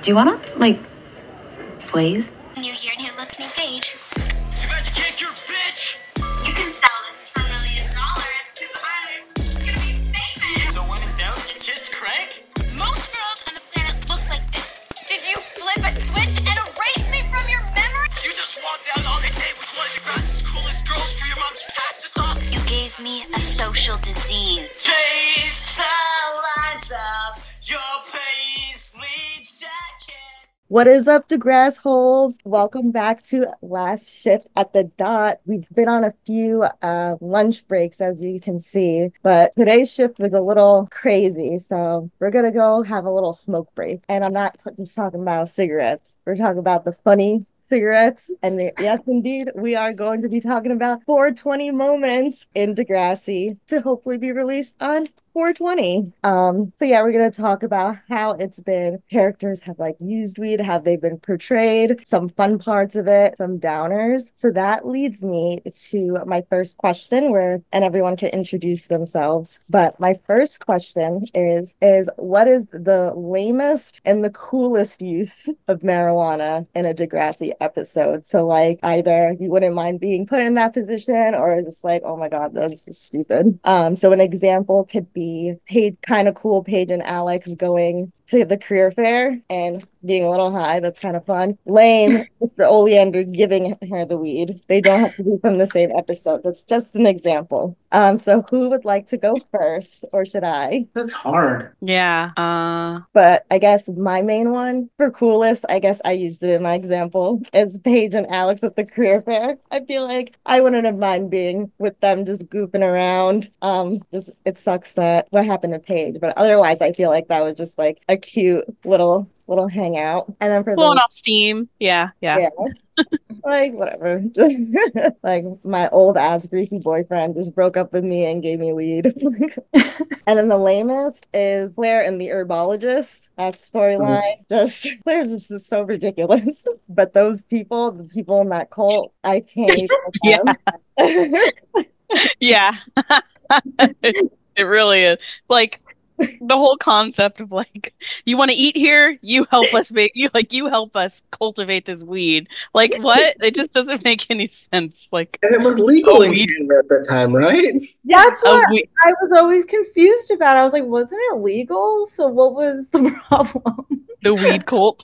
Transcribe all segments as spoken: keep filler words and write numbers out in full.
Do you wanna, like, blaze? New year, new look, new page. Too bad you can't cure, bitch! You can sell this for a million dollars, because I'm gonna be famous. So when in doubt, you kiss Craig? Most girls on the planet look like this. Did you flip a switch and erase me from your memory? You just walked out on a date with one of DeGrasse's coolest girls for your mom's pasta sauce? You gave me a social disease. Taste the lights up your paisley jacket. What is up, DeGrasse holes? Welcome back to Last Shift at the Dot. We've been on a few uh, lunch breaks, as you can see, but today's shift was a little crazy, so we're gonna go have a little smoke break. And I'm not just talking about cigarettes. We're talking about the funny cigarettes. And yes, indeed, we are going to be talking about four twenty moments in Degrassi to hopefully be released on four twenty. Um, so yeah, we're gonna talk about how it's been. Characters have like used weed, how they've been portrayed, some fun parts of it, some downers. So that leads me to my first question, where and everyone can introduce themselves. But my first question is is what is the lamest and the coolest use of marijuana in a Degrassi episode? So like either you wouldn't mind being put in that position, or just like, oh my god, this is stupid. Um, so an example could be Paige, kind of cool, Paige and Alex going to the career fair and being a little high. That's kind of fun. Lame, Mister Oleander giving her the weed. They don't have to be from the same episode. That's just an example. Um, so who would like to go first, or should I? That's hard. Yeah. Uh, But I guess my main one for coolest, I guess I used it in my example, is Paige and Alex at the career fair. I feel like I wouldn't have mind being with them just goofing around. Um, just it sucks that what happened to Paige, but otherwise I feel like that was just like a cute little little hangout. And then for pulling the off steam. Yeah. Yeah. yeah. Like whatever. Like my old ass greasy boyfriend just broke up with me and gave me weed. And then the lamest is Claire and the herbologist. That storyline just Claire's just is so ridiculous. But those people, the people in that cult, I can't even with them. Yeah. it, it really is. Like the whole concept of like, you want to eat here, you help us make you like you help us cultivate this weed. Like what? It just doesn't make any sense. Like, And it was legal Oh, in we- Canada at that time, right? That's oh, what we, I was always confused about. I was like, wasn't it legal? So what was the problem? the weed cult.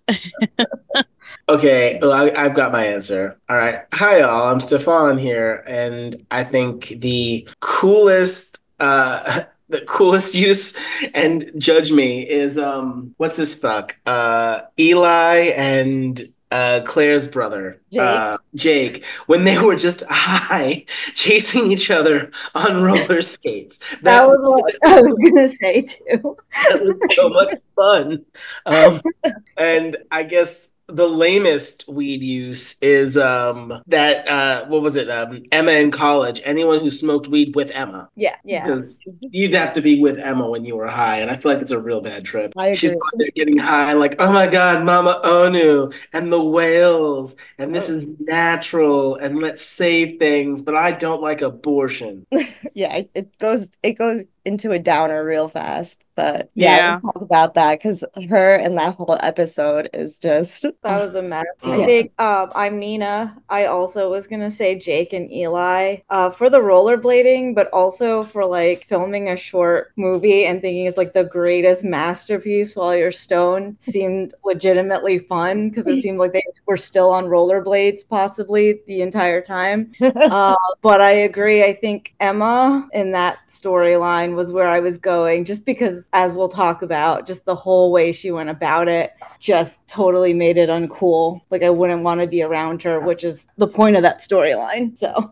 Okay, well, I, I've got my answer. All right. Hi, y'all. I'm Stefan here, and I think the coolest, uh, the coolest use, and judge me, is um, what's this fuck? Uh, Eli and uh, Claire's brother, Jake. uh, Jake, when they were just high, chasing each other on roller skates. That was what I was gonna say too. That was so much fun. Um, and I guess the lamest weed use is um that uh what was it um Emma in college. Anyone who smoked weed with Emma, Yeah, yeah. because you'd have to be with Emma when you were high, and I feel like it's a real bad trip. I She's agree. out there getting high, like, oh my god, Mama Onu and the whales, and this Oh. is natural, and let's save things, but I don't like abortion. Yeah, it, it goes it goes into a downer real fast. But yeah, Yeah. we'll talk about that because her and that whole episode is just That was a mess. I Yeah. think um, I'm Nina. I also was gonna say Jake and Eli uh, for the rollerblading, but also for like filming a short movie and thinking it's like the greatest masterpiece while you're stoned seemed legitimately fun because it seemed like they were still on rollerblades possibly the entire time. Uh, but I agree. I think Emma in that storyline was where I was going, just because, as we'll talk about, just the whole way she went about it just totally made it uncool. Like I wouldn't want to be around her, which is the point of that storyline. So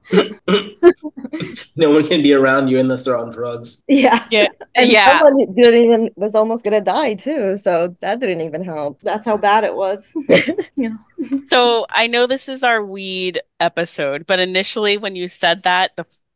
No one can be around you unless they're on drugs. yeah, Yeah. and Yeah. someone didn't even was almost gonna die too, so that didn't even help. that's how bad it was. Yeah. So I know this is our weed episode, but initially when you said that, the well,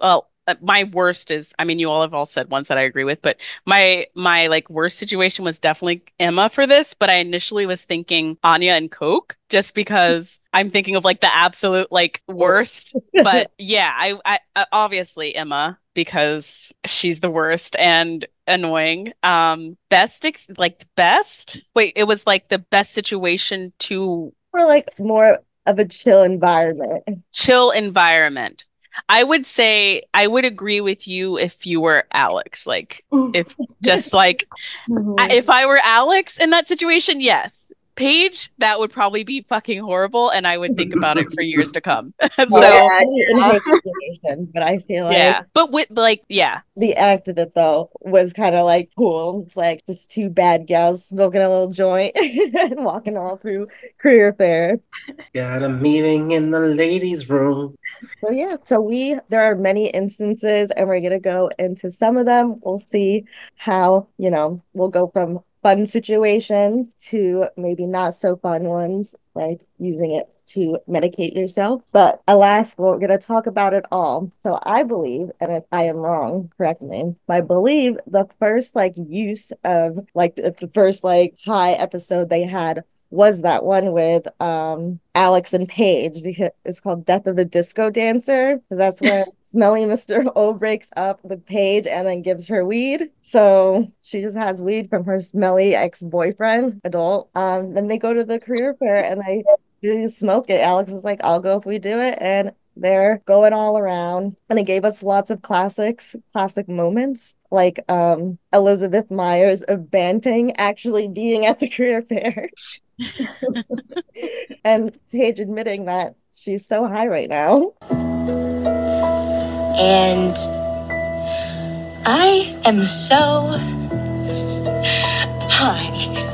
uh, my worst is, I mean, you all have all said ones that I agree with, but my my like worst situation was definitely Emma for this, but I initially was thinking Anya and Coke just because I'm thinking of like the absolute like worst. But yeah, I, I, I obviously Emma because she's the worst and annoying. Um, best ex- like best. Wait, it was like the best situation to Or like more of a chill environment. chill environment. I would say I would agree with you if you were Alex. Like if just like I- if I were Alex in that situation, yes. Paige, that would probably be fucking horrible, and I would think about it for years to come. so Yeah, in her situation, but I feel like yeah, but with like yeah, the act of it though was kind of like cool. It's like just two bad gals smoking a little joint and walking all through career fair. Got a meeting in the ladies' room. So yeah, so we there are many instances, and we're gonna go into some of them. We'll see how, you know, we'll go from fun situations to maybe not so fun ones, like using it to medicate yourself. But alas, we're going to talk about it all. So I believe, and if I am wrong, correct me, I believe the first like use of like the, the first like high episode they had was that one with um Alex and Paige, because it's called Death of a Disco Dancer, because that's when smelly Mister O breaks up with Paige and then gives her weed. So she just has weed from her smelly ex-boyfriend, adult. Um, then they go to the career fair and they do smoke it. Alex is like, I'll go if we do it. And they're going all around. And it gave us lots of classics, classic moments, like um Elizabeth Myers of Banting actually being at the career fair. And Paige admitting that she's so high right now. And I am so high.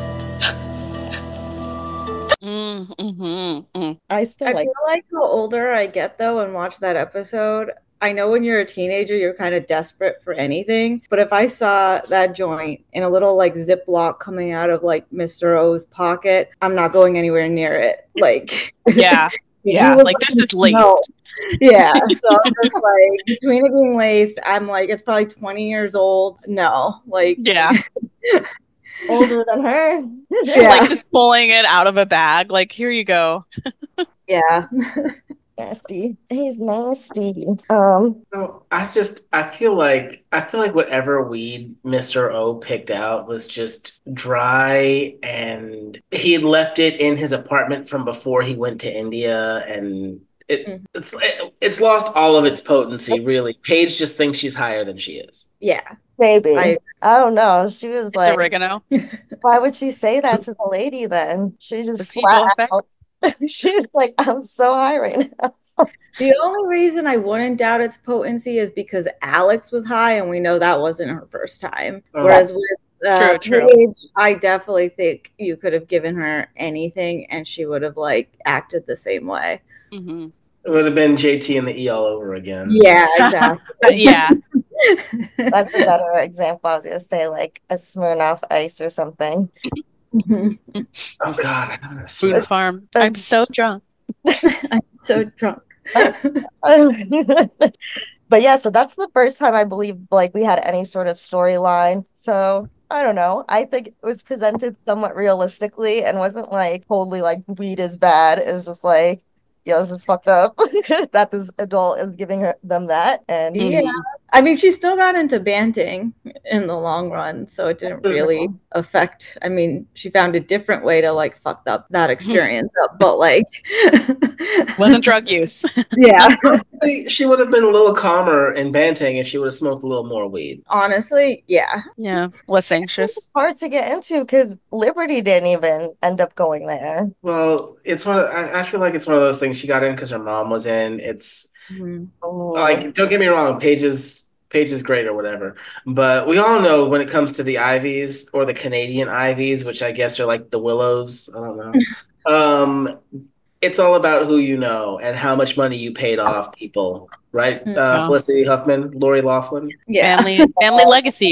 Mm, mm-hmm, mm. I still I like feel like the older I get though and watch that episode, I know when you're a teenager, you're kind of desperate for anything. But if I saw that joint in a little like Ziploc coming out of like Mister O's pocket, I'm not going anywhere near it. Like, yeah, yeah, you look like this is you laced. smell. Yeah, so I'm just like, between it being laced, I'm like, it's probably twenty years old. No, like, Yeah, older than her. Yeah. like just pulling it out of a bag. Like here you go. yeah. Nasty. He's nasty. Um, So I just I feel like I feel like whatever weed Mister O picked out was just dry, and he had left it in his apartment from before he went to India, and it Mhm. it's it, it's lost all of its potency, really. Paige just thinks she's higher than she is. Yeah. maybe. I, I- don't know. She was It's like, oregano. why would she say that to the lady then? She just Placebo flat effect. out. She was like, I'm so high right now. The only reason I wouldn't doubt its potency is because Alex was high, and we know that wasn't her first time. Oh. Whereas with uh, True, true. Paige, I definitely think you could have given her anything, and she would have like acted the same way. Mm-hmm. It would have been J T and the E all over again. Yeah, exactly. Yeah, That's a better example. I was gonna say like a Smirnoff Ice or something. Oh God, I don't know. Boone's Farm. I'm so drunk. I'm so drunk. But yeah, so that's the first time I believe like we had any sort of storyline. So I don't know. I think it was presented somewhat realistically and wasn't like totally like weed is bad. It's just like, yo, this is fucked up that this adult is giving her them that. And Yeah. I mean, she still got into Banting in the long run, so it didn't really affect. I mean, she found a different way to like fuck up that experience up, but like, Wasn't drug use. yeah. She would have been a little calmer in Banting if she would have smoked a little more weed. Honestly, yeah. Yeah, less anxious. it's hard to get into because Liberty didn't even end up going there. Well, it's one of I, I feel like it's one of those things she got in because her mom was in. It's Mhm. like, don't get me wrong, Paige is Paige is great or whatever, but we all know when it comes to the Ivies or the Canadian Ivies, which I guess are like the Willows, I don't know. um, it's all about who you know and how much money you paid off people, right? Uh, Yeah. Felicity Huffman, Lori Laughlin. Yeah. Family family legacies.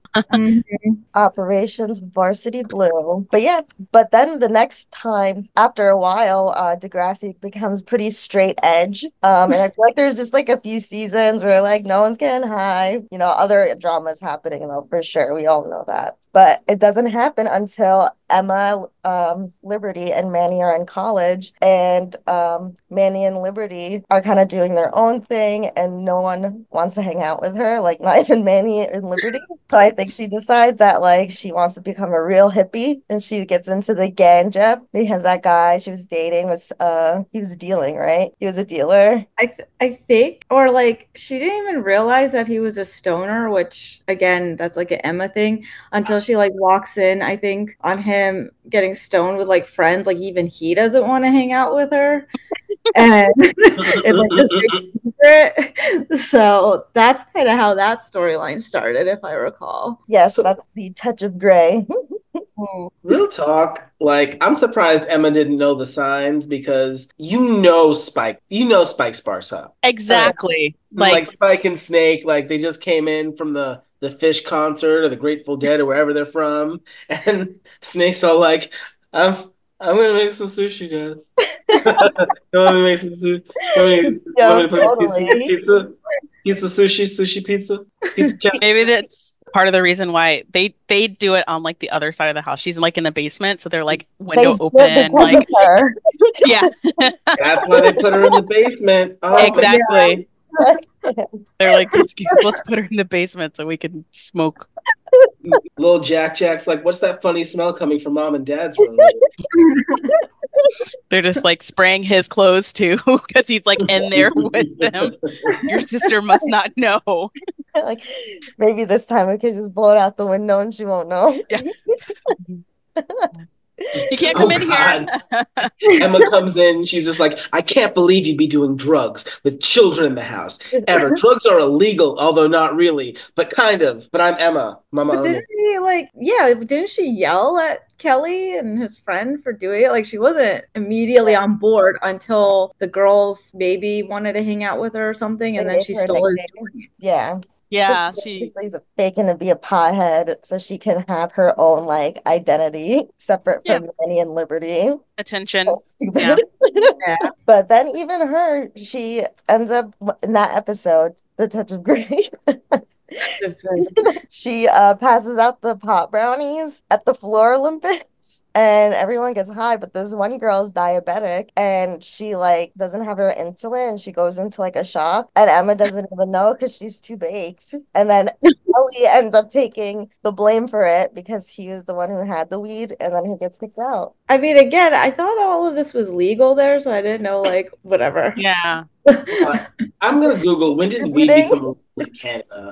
Mhm. Operations Varsity Blue. But yeah, but then the next time, after a while, uh, Degrassi becomes pretty straight edge. Um, and I feel like there's just like a few seasons where like no one's getting high. You know, other dramas happening though, for sure. We all know that. But it doesn't happen until Emma, um, Liberty, and Manny are in college, and um, Manny and Liberty are kind of doing their own thing, and no one wants to hang out with her, like not even Manny and Liberty. So I think she decides that like she wants to become a real hippie, and she gets into the ganja because that guy she was dating was uh he was dealing, right? He was a dealer. I th- I think, or like she didn't even realize that he was a stoner, which again, that's like an Emma thing, until she like walks in, I think, on him getting stoned with like friends, like even he doesn't want to hang out with her. And it's like this big secret. So that's kind of how that storyline started, if I recall. Yes, So- that's the touch of gray. Real talk, like I'm surprised Emma didn't know the signs because you know Spike, you know Spike sparks up. Exactly. Like, Like, Spike and Snake, like they just came in from the the Fish concert or the Grateful Dead or wherever they're from, and Snake's all like, "I'm I'm gonna make some sushi, guys. You want me to make some sushi? You want me, you Yeah, want me to put totally. pizza, pizza, pizza sushi, sushi pizza, pizza cat." maybe that's part of the reason why they they do it on like the other side of the house. She's like in the basement, so they're like They window did open, because like of her. yeah, That's why they put her in the basement. Oh, exactly. They're like, let's, let's put her in the basement so we can smoke. Little Jack Jack's like, "What's that funny smell coming from mom and dad's room?" They're just like spraying his clothes too because he's like in there with them. Your sister must not know. Like maybe this time we could just blow it out the window and she won't know. Yeah. You can't Oh, come in God. here. Emma comes in. She's just like, "I can't believe you'd be doing drugs with children in the house. Ever. Drugs are illegal, although not really, but kind of. But I'm Emma, Mama But Oni." didn't he like, yeah, didn't she yell at Kelly and his friend for doing it? Like she wasn't immediately on board until the girls maybe wanted to hang out with her or something, and They then gave she her a stole his nickname. joint. Yeah. Yeah, Just she basically is faking to be a pothead so she can have her own like identity separate Yeah. from Manny and Liberty. attention. So stupid. Yeah. Yeah. But then even her, she ends up in that episode, The Touch of Grey. She uh passes out the pot brownies at the floor Olympics and everyone gets high, but this one girl's diabetic and she like doesn't have her insulin and she goes into like a shock and Emma doesn't even know because she's too baked. And then Ellie ends up taking the blame for it because he was the one who had the weed and then he gets kicked out. I mean, again, I thought all of this was legal there, so I didn't know, like, whatever. Yeah. Uh, I'm gonna Google when did weed Distributing? become illegal in Canada?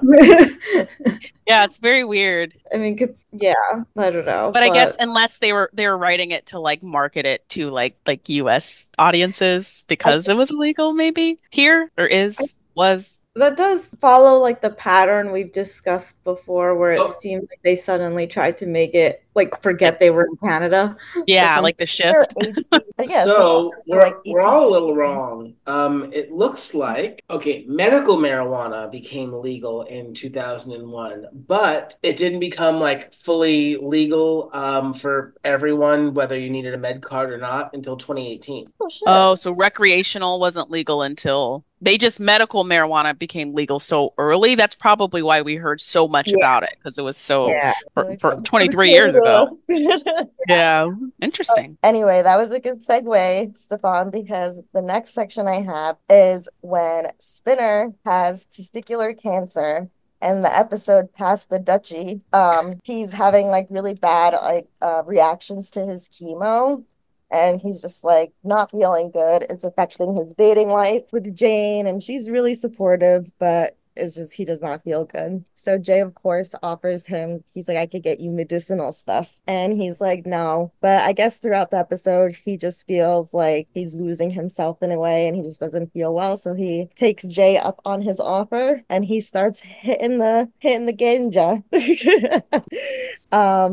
Yeah, it's very weird. I mean, cause yeah, I don't know. But I guess unless they were they were writing it to like market it to like like U S audiences because it was illegal maybe here or is was that does follow like the pattern we've discussed before, where it Oh. seemed like they suddenly tried to make it like forget they were in Canada. yeah, something. like the They're shift. eighteen yeah, So we're, like we're all a little eighteen. wrong. Um, it looks like, okay, medical marijuana became legal in two thousand one, but it didn't become like fully legal um, for everyone, whether you needed a med card or not, until twenty eighteen. Oh, shit. Oh, so recreational wasn't legal until they just medical marijuana became legal so early. That's probably why we heard so much Yeah. about it because it was so Yeah. for, for twenty-three years ago. Yeah, interesting. Anyway, that was a good segue, Stefan, because the next section I have is when Spinner has testicular cancer. And the episode past the duchy, um, he's having like really bad like uh, reactions to his chemo, and he's just like not feeling good. It's affecting his dating life with Jane, and she's really supportive, but it's just he does not feel good. So Jay, of course, offers him, he's like, "I could get you medicinal stuff." And he's like, "No." But I guess throughout the episode, he just feels like he's losing himself in a way and he just doesn't feel well. So he takes Jay up on his offer and he starts hitting the hitting the ganja. um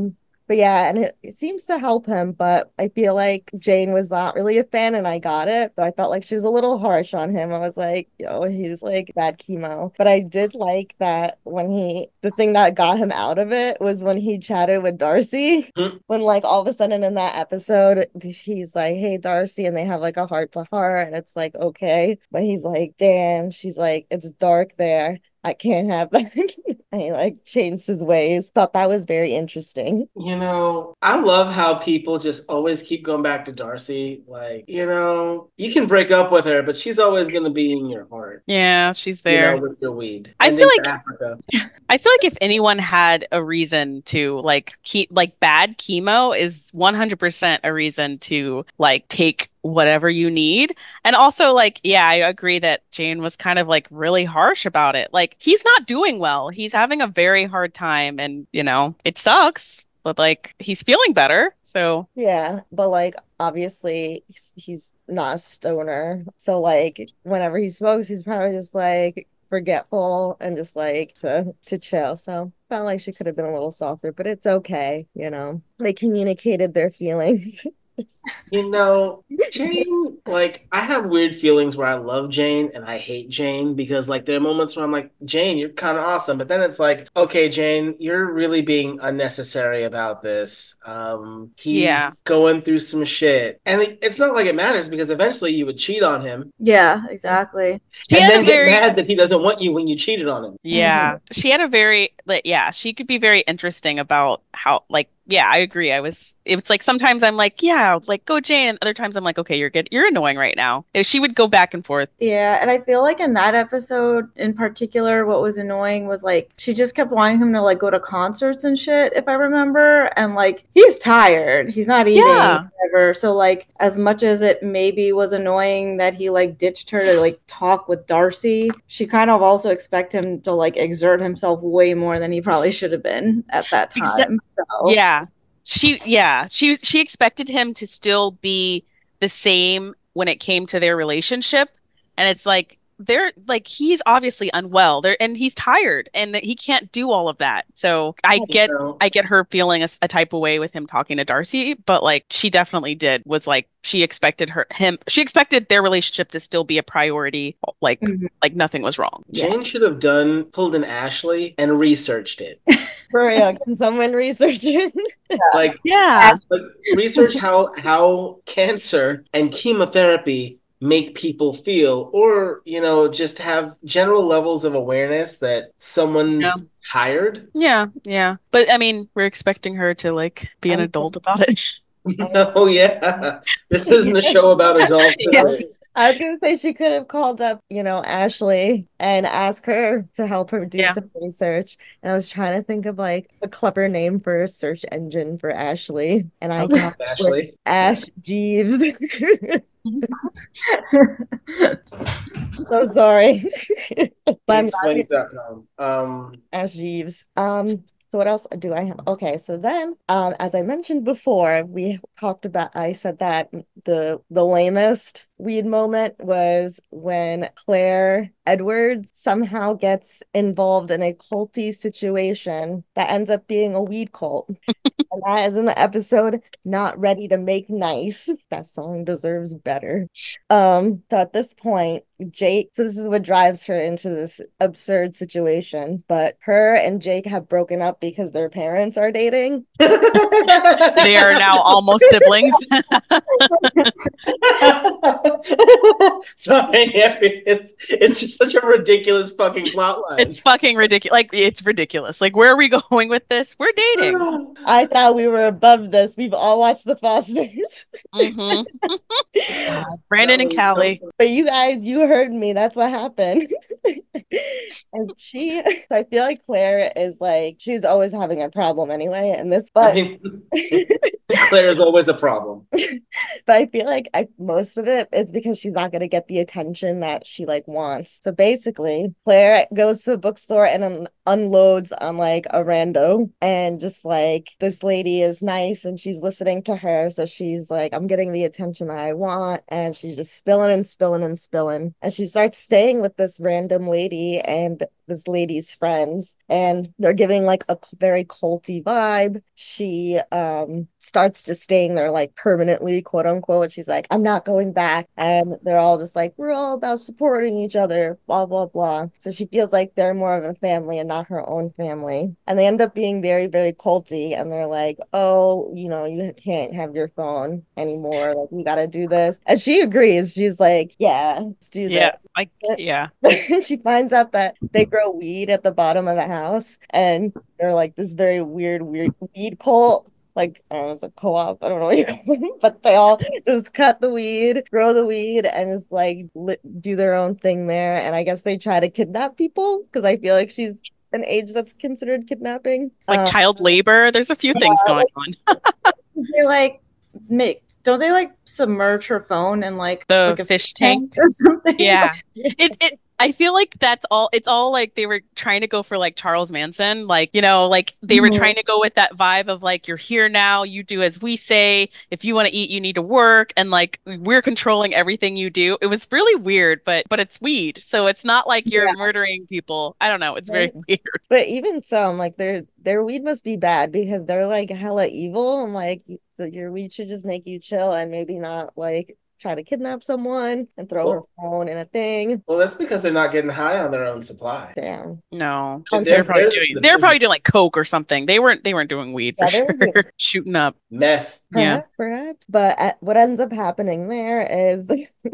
But yeah, and it, it seems to help him, but I feel like Jane was not really a fan and I got it, but I felt like she was a little harsh on him. I was like, yo, he's like bad chemo. But I did like that when he, the thing that got him out of it was when he chatted with Darcy. Hmm. When like all of a sudden in that episode, he's like, hey, Darcy, and they have like a heart to heart, and it's like, okay. But he's like, damn, she's like, it's dark there. I can't have that. And he like changed his ways. Thought that was very interesting. You know, I love how people just always keep going back to Darcy. Like, you know, you can break up with her, but she's always going to be in your heart. Yeah, she's You there. know, with your weed. I And feel then like- to Africa. I feel like if anyone had a reason to like keep like bad chemo is one hundred percent a reason to like take whatever you need. And also like, yeah, I agree that Jane was kind of like really harsh about it. Like he's not doing well. He's having a very hard time and, you know, it sucks, but like he's feeling better. So Yeah, but like obviously he's, he's not a stoner. So like whenever he smokes, he's probably just like forgetful and just like to to chill. So felt like she could have been a little softer, but it's okay, you know. They communicated their feelings. You know, Jane, like, I have weird feelings where I love Jane and I hate Jane because, like, there are moments where I'm like, Jane, you're kind of awesome. But then it's like, okay, Jane, you're really being unnecessary about this. Um, he's Yeah. going through some shit. And it- it's not like it matters because eventually you would cheat on him Yeah, exactly. she and had then a get very mad that he doesn't want you when you cheated on him. yeah, she had a very like yeah, she could be very interesting about how like yeah, I agree. I was it's like sometimes I'm like, yeah, like go Jane, and other times I'm like, okay, you're good. You're annoying right now. She would go back and forth. Yeah, and I feel like in that episode in particular, what was annoying was like she just kept wanting him to like go to concerts and shit, if I remember. And like he's tired. He's not eating, Yeah. whatever. So like as much as it maybe was annoying that he like ditched her to like talk with Darcy, she kind of also expect him to like exert himself way more than he probably should have been at that Except- time. So Yeah. She yeah, she she expected him to still be the same when it came to their relationship. And it's like they're like he's obviously unwell. There and he's tired and that he can't do all of that. So I get You know? I get her feeling a, s- a type of way with him talking to Darcy, but like she definitely did was like she expected her him she expected their relationship to still be a priority, like Mhm. like nothing was wrong. Jane should have done pulled an Ashley and researched it. For real, can someone research it? Like, Yeah. like research how how cancer and chemotherapy make people feel, or you know, just have general levels of awareness that someone's Yeah. tired. Yeah, yeah. But I mean, we're expecting her to like be an I'm- adult about it. Oh yeah, this isn't a show about adults. is Yeah. it? I was gonna say she could have called up, you know, Ashley and asked her to help her do Yeah. some research. And I was trying to think of like a clever name for a search engine for Ashley. And I Okay, got Ashley. Ash Jeeves. So sorry. But I'm glad we- Explains dot com. Um, Ash Jeeves. Um, so what else do I have? Okay, so then, um, as I mentioned before, we talked about. I said that the the lamest weed moment was when Claire Edwards somehow gets involved in a culty situation that ends up being a weed cult. And that is in the episode Not Ready to Make Nice. That song deserves better. Um, so at this point, Jake, so this is what drives her into this absurd situation, but her and Jake have broken up because their parents are dating. They are now almost siblings. Sorry, it's it's just such a ridiculous fucking plot line. It's fucking ridiculous. Like it's ridiculous. Like where are we going with this? We're dating. I thought we were above this. We've all watched The Fosters. hmm Brandon and Callie. But you guys, you heard me. That's what happened. And she, I feel like Claire is like, she's always having a problem anyway. And this, I but, mean, Claire is always a problem. but I feel like I, most of it is because she's not going to get the attention that she like wants. So basically, Claire goes to a bookstore and un- unloads on like a rando. And just like, this lady is nice and she's listening to her. So she's like, I'm getting the attention that I want. And she's just spilling and spilling and spilling. And she starts staying with this random lady. And this lady's friends, and they're giving like a very culty vibe. She um starts just staying there like permanently, quote unquote. She's like, I'm not going back. And they're all just like, we're all about supporting each other, blah, blah, blah. So she feels like they're more of a family and not her own family. And they end up being very, very culty. And they're like, oh, you know, you can't have your phone anymore. Like, you got to do this. And she agrees. She's like, yeah, let's do Yeah, that. like yeah. She finds out that they grow weed at the bottom of the house, and they're like this very weird, weird weed cult. Like, I don't know, it's a co-op. I don't know what you call it, but they all just cut the weed, grow the weed, and it's like li- do their own thing there. And I guess they try to kidnap people because I feel like she's an age that's considered kidnapping. Like Um, child labor. There's a few things going on. They like make don't they like submerge her phone in like The like a fish tank. or something? Yeah. It it I feel like that's all it's all like they were trying to go for like Charles Manson. Like, you know, like they were Mhm. trying to go with that vibe of like you're here now, you do as we say. If you want to eat, you need to work, and like we're controlling everything you do. It was really weird, but but it's weed. So it's not like you're Yeah. murdering people. I don't know. It's very Right. weird. But even so, I'm like, their their weed must be bad because they're like hella evil. I'm like, so your weed should just make you chill and maybe not like try to kidnap someone and throw her Well- phone in a thing. Well, that's because they're not getting high on their own supply. Damn. No. They're- They're probably they're doing the they're business- probably doing like coke or something. They weren't they weren't doing weed for Yeah, they were sure. doing- Shooting up. Meth. Yeah. Perhaps, perhaps. But at, what ends up happening there is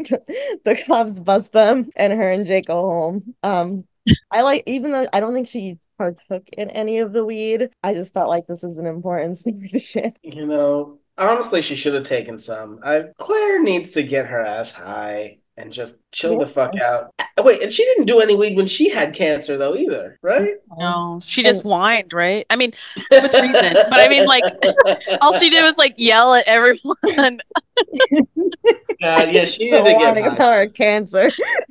the cops bust them and her and Jake go home. Um, I like, even though I don't think she partook in any of the weed, I just felt like this was an important story to share. You know, honestly, she should have taken some. I Claire needs to get her ass high and just chill the fuck out. Uh, Wait, and she didn't do any weed when she had cancer though either, right? No. She just whined, right? I mean, with reason. But I mean like all she did was like yell at everyone. God, yeah, she needed to get Wanting high. about her cancer.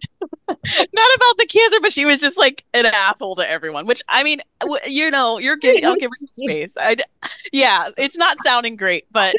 Not about the cancer, but she was just like an asshole to everyone. Which I mean, w- you know, you're giving. I'll give her some space. I, d- yeah, it's not sounding great, but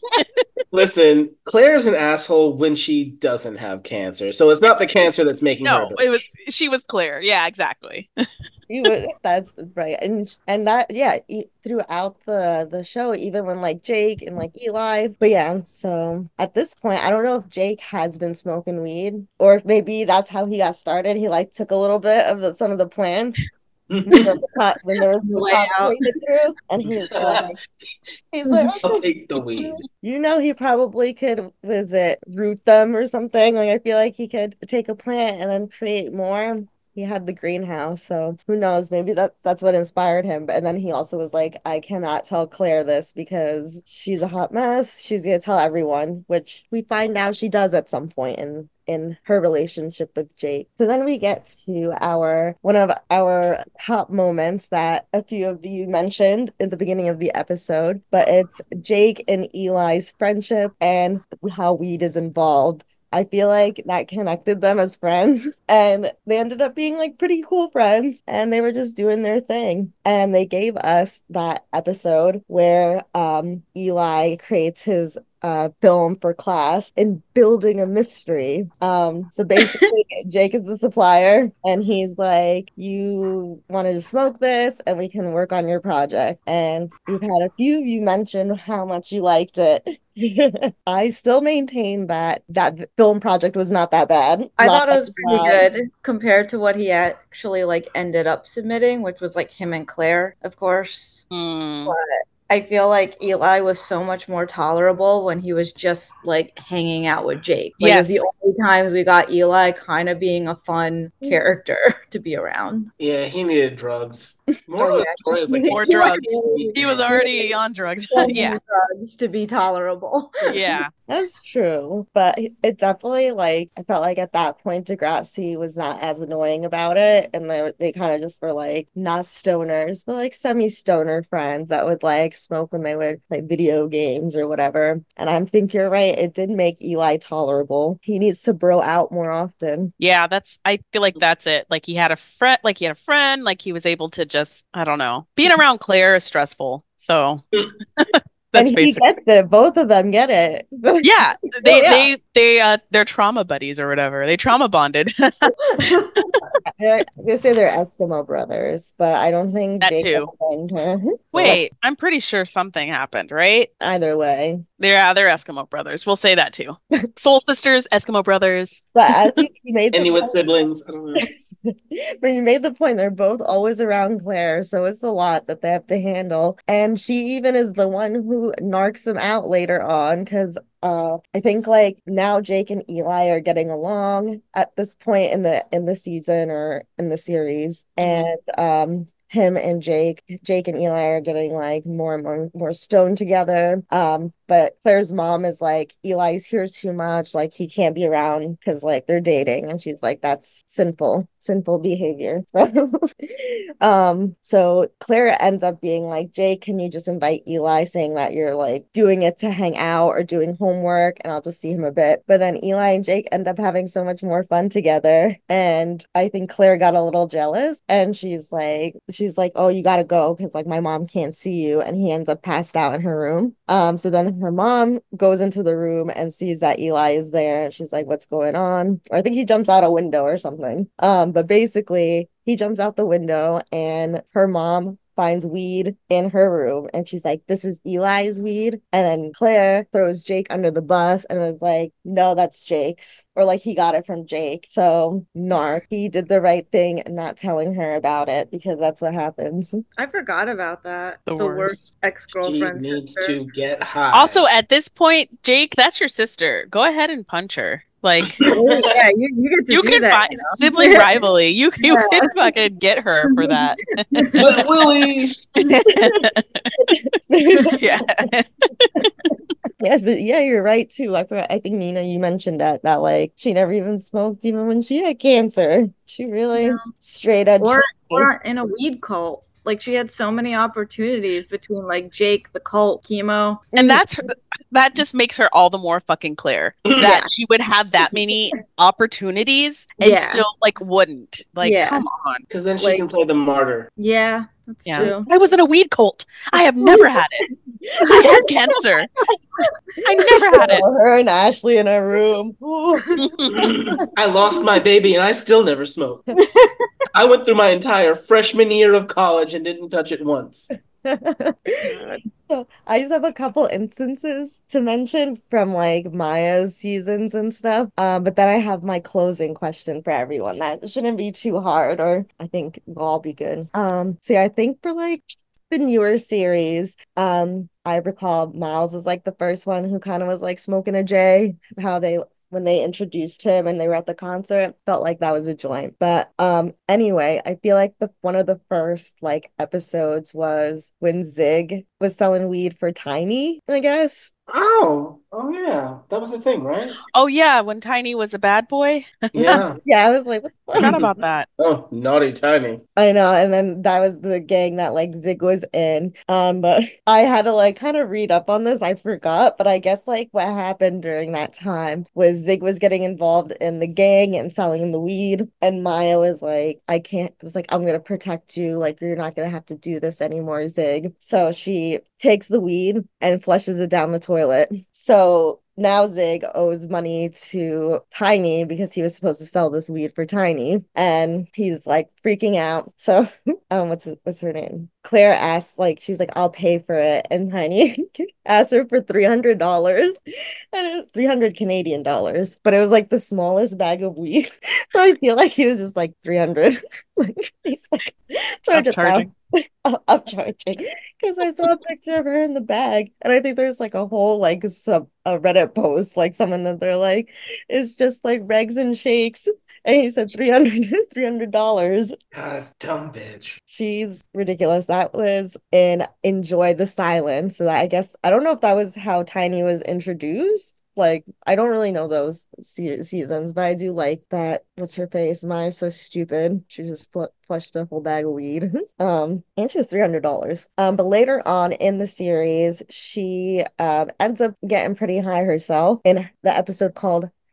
Listen, Claire's an asshole when she doesn't have cancer, so it's not the cancer that's making her. no, a bitch. it was she was clear. Yeah, exactly. You would, that's right, and and that yeah, e- throughout the the show, even when like Jake and like Eli, but yeah. So at this point, I don't know if Jake has been smoking weed, or if maybe that's how he got started. He like took a little bit of the, some of the plants when the pot- when there was the Way pot out. waited through, and he's like, he's like, I'll take the weed. you know, he probably could visit root them or something. Like I feel like he could take a plant and then create more. He had the greenhouse, so who knows? Maybe that that's what inspired him. And then he also was like, I cannot tell Claire this because she's a hot mess. She's gonna tell everyone, which we find out she does at some point in in her relationship with Jake. So then we get to our one of our top moments that a few of you mentioned in the beginning of the episode, but it's Jake and Eli's friendship and how weed is involved. I feel like that connected them as friends, and they ended up being like pretty cool friends, and they were just doing their thing. And they gave us that episode where um Eli creates his uh film for class in building a mystery. Um so basically Jake is the supplier, and he's like, you wanted to smoke this and we can work on your project. And we've had a few of you mention how much you liked it. I still maintain that that film project was not that bad. I Not thought it that was pretty bad. good compared to what he actually like ended up submitting, which was like him and Claire, of course. Hmm. I feel like Eli was so much more tolerable when he was just like hanging out with Jake. Like, it was the Yes. only times we got Eli kind of being a fun character to be around. Yeah, he needed drugs. More Oh, of the yeah. story is like More drugs. He was already on drugs. So many Yeah. drugs to be tolerable. Yeah. That's true, but it definitely like I felt like at that point Degrassi was not as annoying about it, and they they kind of just were like not stoners, but like semi-stoner friends that would like smoke when they would play video games or whatever. And I think you're right, it did make Eli tolerable. He needs to bro out more often. Yeah, that's I feel like that's it. Like he had a friend like he had a friend, like he was able to just I don't know. Being around Claire is stressful. So And that's he basically gets it. Both of them get it. yeah, they yeah. they They uh they're trauma buddies or whatever. They trauma bonded. They're, they say they're Eskimo brothers, but I don't think That Jake too. ever blamed her. Wait, I'm pretty sure something happened, right? Either way. They're uh, they're Eskimo brothers. We'll say that too. Soul sisters, Eskimo brothers. But as you, you made the Inuit point, siblings. I don't know. but you made the point, they're both always around Claire, so it's a lot that they have to handle. And she even is the one who narcs him out later on because uh I think like now Jake and Eli are getting along at this point in the in the season or in the series. And um him and Jake, Jake and Eli are getting like more and more more stoned together. Um, but Claire's mom is like, Eli's here too much, like he can't be around because like they're dating, and she's like, that's sinful, sinful behavior. So, um, so Claire ends up being like, Jake, can you just invite Eli, saying that you're like doing it to hang out or doing homework, and I'll just see him a bit. But then Eli and Jake end up having so much more fun together, and I think Claire got a little jealous, and she's like, she's like, oh, you gotta go because like my mom can't see you, and he ends up passed out in her room. Um, so then her mom goes into the room and sees that Eli is there, and she's like, what's going on? Or I think he jumps out a window or something. Um, but basically he jumps out the window, and her mom finds weed in her room, and she's like, this is Eli's weed. And then Claire throws Jake under the bus and was like, no, that's Jake's, or like he got it from Jake. So narc, he did the right thing and not telling her about it, because that's what happens. I forgot about that. The The, worst. worst She ex-girlfriend needs sister. to get high. Also, at this point, Jake, that's your sister. Go ahead and punch her. Like Oh, yeah, you, you get to you do can that. find you know? sibling rivalry. You you Yeah. can fucking get her for that. But Willie. Yeah. Yeah, but yeah, you're right too. I forgot, I think Nina, you mentioned that that like she never even smoked even when she had cancer. She really Yeah. straight up Or, tried. or in a weed cult. Like she had so many opportunities between like Jake, the cult, chemo. And that's her, that just makes her all the more fucking clear that she would have that many opportunities and Yeah. still like wouldn't. Like, Yeah. come on. Because then she Like- can play the martyr. Yeah, that's Yeah. true. I was in a weed cult. I have never had it. I had cancer. I never had it. Oh, her and Ashley in a room. Ooh. I lost my baby and I still never smoked. I went through my entire freshman year of college and didn't touch it once. So I just have a couple instances to mention from like Maya's seasons and stuff. Um, but then I have my closing question for everyone. That shouldn't be too hard, or I think we'll all be good. Um, so yeah, I think for like the newer series, um, I recall Miles was like the first one who kind of was like smoking a J, how they when they introduced him and they were at the concert, felt like that was a joint. But um anyway, I feel like the one of the first like episodes was when Zig was selling weed for Tiny, I guess. Oh, oh yeah. That was the thing, right? Oh yeah, when Tiny was a bad boy. Yeah. Yeah, I was like, what the Forgot about that. Oh, naughty Tiny. I know, and then that was the gang that like Zig was in. Um, but I had to like kind of read up on this. I forgot, but I guess like what happened during that time was Zig was getting involved in the gang and selling the weed, and Maya was like, I can't. Was like, I'm gonna protect you. Like, you're not gonna have to do this anymore, Zig. So she takes the weed and flushes it down the toilet. So now Zig owes money to Tiny because he was supposed to sell this weed for Tiny, and he's like freaking out. So, um, what's what's her name? Claire asks, like, she's like, I'll pay for it, and Tiny asked her for three hundred dollars, and three hundred Canadian dollars. But it was like the smallest bag of weed, so I feel like he was just like three hundred. Like he's like charge a thousand. Upcharging, because I saw a picture of her in the bag, and I think there's like a whole like sub a Reddit post, like someone that they're like, it's just like Regs and Shakes, and he said three hundred three hundred dollars. God, dumb bitch. She's ridiculous. That was in Enjoy the Silence. So that, I guess I don't know if that was how Tiny was introduced. Like, I don't really know those se- seasons, but I do like that. What's her face? Maya's so stupid. She just fl- flushed a whole bag of weed. um, and she was three hundred dollars. Um, but later on in the series, she um ends up getting pretty high herself in the episode called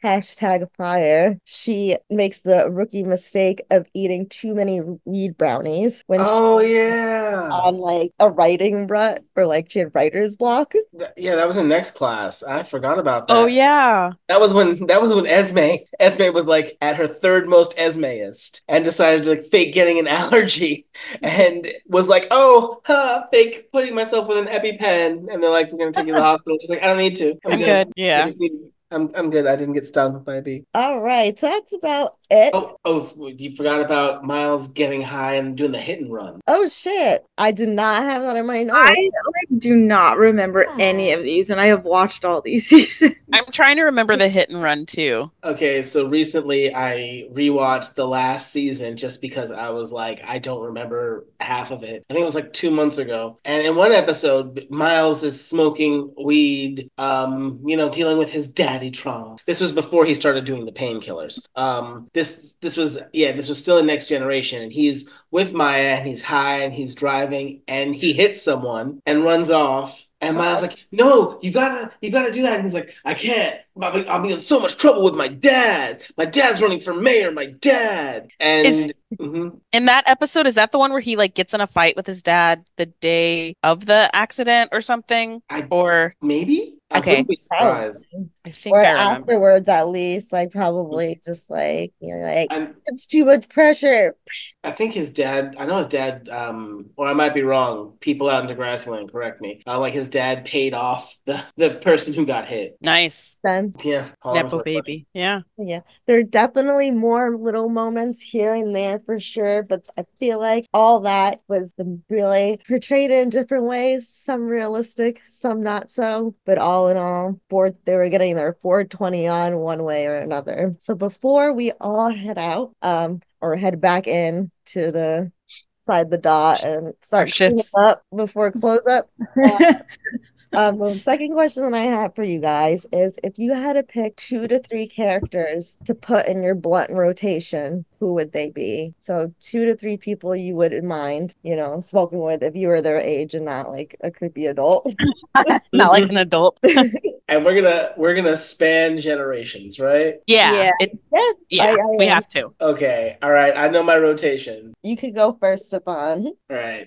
hashtag fire. She makes the rookie mistake of eating too many weed brownies when Oh she's yeah. on like a writing rut or like she had writer's block. Th- Yeah, that was in next class. I forgot about that. Oh yeah. That was when that was when Esme Esme was like at her third most Esmeist and decided to like fake getting an allergy and was like, oh, huh, fake putting myself with an EpiPen, and they're like, we're gonna take you to the hospital. She's like, I don't need to. I'm, I'm good. good. I Yeah. just need. I'm I'm good. I didn't get stung by a bee. All right, so that's about it. Oh oh, you forgot about Miles getting high and doing the hit and run. Oh shit, I did not have that in my notes. I like do not remember any of these, and I have watched all these seasons. I'm trying to remember the hit and run too. Okay, so recently I rewatched the last season just because I was like, I don't remember half of it. I think it was like two months ago. And in one episode, Miles is smoking weed, um, you know, dealing with his daddy trauma. This was before he started doing the painkillers. Um, this this was yeah, this was still in Next Generation, and he's with Maya and he's high and he's driving and he hits someone and runs off. And Miles like, no, you gotta, you gotta do that. And he's like, I can't. I'll be, I'll be in so much trouble with my dad. My dad's running for mayor. My dad. And Is- mhm. In that episode, is that the one where he like gets in a fight with his dad the day of the accident or something? I- Or maybe. I Okay. wouldn't be surprised. I think Or I remember. afterwards, at least, like probably just like you know, like I'm, it's too much pressure. I think his dad. I know his dad. Um, or I might be wrong. People out in Degrassland, correct me. Uh, like his dad paid off the the person who got hit. Nice. Then Yeah, Paul, that's Nepo what- baby. Yeah. yeah, there are definitely more little moments here and there for sure, but I feel like all that was the really portrayed in different ways. Some realistic, some not so. But all in all, four they were getting their four twenty on one way or another. So before we all head out, um, or head back in to the side the dot and start cleaning shifts. up before close up. uh, Um, the second question that I have for you guys is if you had to pick two to three characters to put in your blunt rotation, who would they be? So two to three people you wouldn't mind, you know, smoking with if you were their age and not like a creepy adult. Not like an adult. And we're gonna we're gonna span generations, right? Yeah. Yeah. It, Yeah, yeah. I- I we am. have to. Okay. All right. I know my rotation. You could go first, Stefan. All right.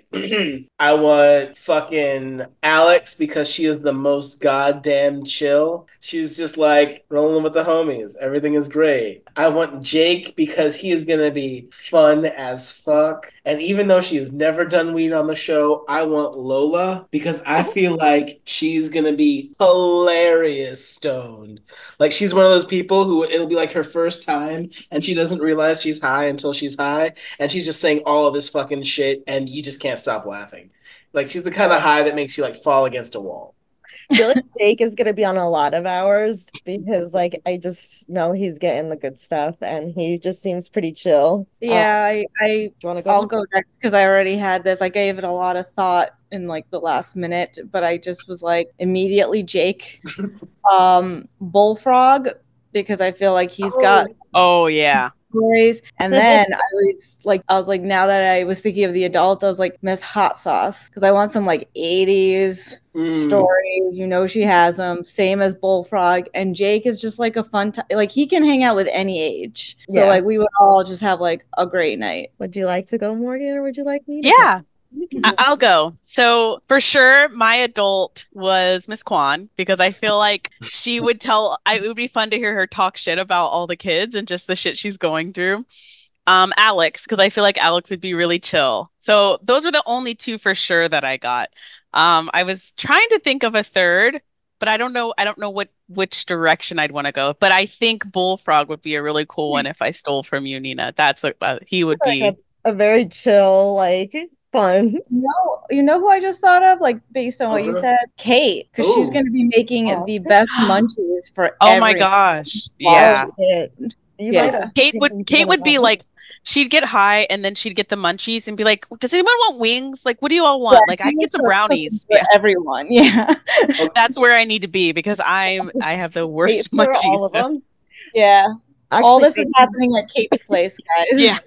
I want fucking Alex because she is the most goddamn chill. She's just like rolling with the homies. Everything is great. I want Jake because he is going to be fun as fuck. And even though she has never done weed on the show, I want Lola because I feel like she's going to be hilarious stoned. Like she's one of those people who it'll be like her first time and she doesn't realize she's high until she's high. And she's just saying all of this fucking shit and you just can't stop laughing. Like she's the kind of high that makes you like fall against a wall. I feel like Jake is gonna be on a lot of hours because like I just know he's getting the good stuff and he just seems pretty chill. Yeah, I, I Do you want to go? I'll go next because I already had this. I gave it a lot of thought in like the last minute, but I just was like immediately Jake, um, Bullfrog, because I feel like he's got Oh yeah. stories. And then I was like, I was like, now that I was thinking of the adult, I was like, Miss Hot Sauce, because I want some like eighties Mm. stories. You know, she has them. Same as Bullfrog, and Jake is just like a fun time. Like he can hang out with any age. So Yeah. like we would all just have like a great night. Would you like to go, Morgan, or would you like me to Yeah. go? I- I'll go. So for sure, my adult was Miss Kwan because I feel like she would tell. I, it would be fun to hear her talk shit about all the kids and just the shit she's going through. Um, Alex, because I feel like Alex would be really chill. So those were the only two for sure that I got. Um, I was trying to think of a third, but I don't know. I don't know what which direction I'd want to go. But I think Bullfrog would be a really cool one if I stole from you, Nina. That's a, uh, he would Like be. a, a very chill, like fun. No, you know who I just thought of, like based on what you Okay. said, Kate, because she's Ooh. going to be making Oh. the best munchies for. Oh my everyone. gosh! Yeah. Oh, shit. You Yeah. might have Kate would taken Kate some would of be that. like she'd get high and then she'd get the munchies and be like, "Does anyone want wings? Like, what do you all want? Yeah, like, I she can get makes some those brownies." cookies for Yeah, everyone. Yeah, that's where I need to be because I'm I have the worst Wait for munchies. all of so- them. yeah. Actually, All this is Kate- happening at Kate's place, guys. Yeah.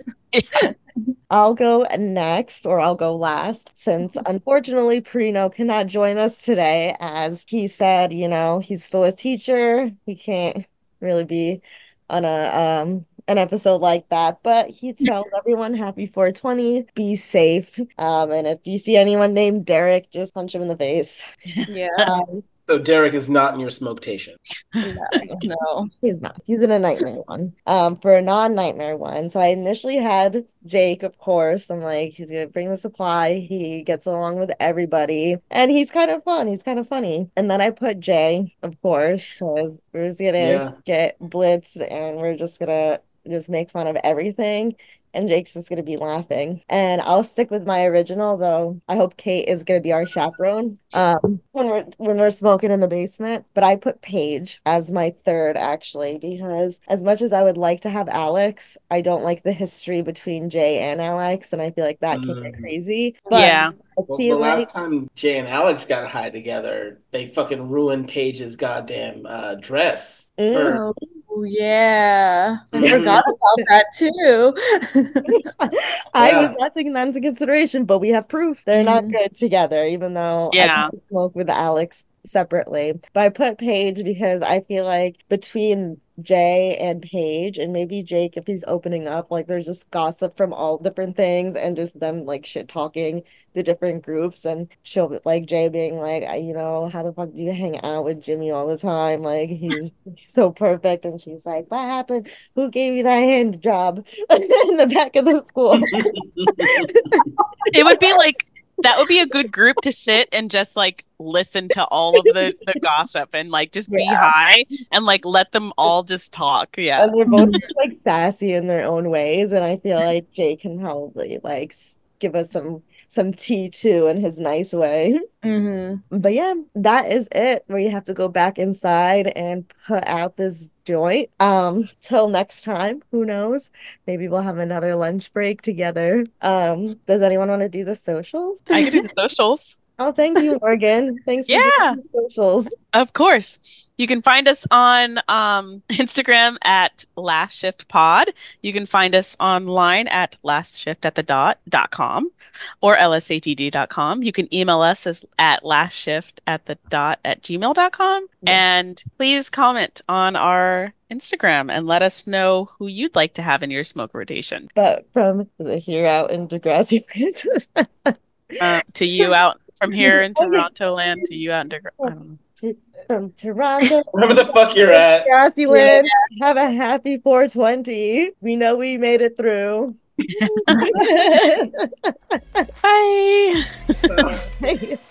I'll go next or I'll go last since unfortunately Perino cannot join us today as he said, you know, he's still a teacher. He can't really be on a um an episode like that. But he tells everyone happy four twenty, be safe. Um, and if you see anyone named Derek, just punch him in the face. Yeah. Um, So Derek is not in your smoketation. No. He's not. He's in a nightmare one. Um, for a non-nightmare one. So I initially had Jake, of course. I'm like, he's gonna bring the supply. He gets along with everybody, and he's kind of fun. He's kind of funny. And then I put Jay, of course, because we're just gonna Yeah. get blitzed, and we're just gonna just make fun of everything. And Jake's just gonna be laughing. And I'll stick with my original, though. I hope Kate is gonna be our chaperone. Um, when we're when we're smoking in the basement. But I put Paige as my third, actually, because as much as I would like to have Alex, I don't like the history between Jay and Alex, and I feel like that can get Mm. crazy. But Yeah. I Well, the feel like last time Jay and Alex got high together, they fucking ruined Paige's goddamn uh, dress. For Mm. Oh, yeah. I Mhm. forgot about that too. I Yeah. was not taking that into consideration, but we have proof they're not Mhm. good together, even though I Yeah. can smoke with Alex separately. But I put Paige because I feel like between Jay and Paige, and maybe Jake, if he's opening up, like there's just gossip from all different things and just them like shit talking the different groups, and she'll be like Jay being like, "I- you know, how the fuck do you hang out with Jimmy all the time? Like he's so perfect." And she's like, "What happened? Who gave you that hand job in the back of the school?" It would be like that would be a good group to sit and just like listen to all of the, the gossip and like just be high and like let them all just talk. Yeah. And they're both like sassy in their own ways, and I feel like Jay can probably like s- give us some some tea too in his nice way. Mm-hmm. But yeah, that is it. Where you have to go back inside and put out this joint. Um, till next time, who knows? Maybe we'll have another lunch break together. Um, does anyone want to do the socials? I could do the socials. Oh, thank you, Morgan. Thanks for Yeah. doing the socials. Of course. You can find us on um, Instagram at Last Shift Pod. You can find us online at last shift at the dot dot com or L S A T D dot com. You can email us as at last shift at the dot at gmail dot com. Yes. And please comment on our Instagram and let us know who you'd like to have in your smoke rotation. But from is it here out in Degrassi Land? Uh, to you out from here in Toronto land, to you out in Degra- I don't know. From Toronto, Wherever the fuck you're at. Degrassi Land, have a happy four twenty. We know we made it through. Bye. Uh, Hey.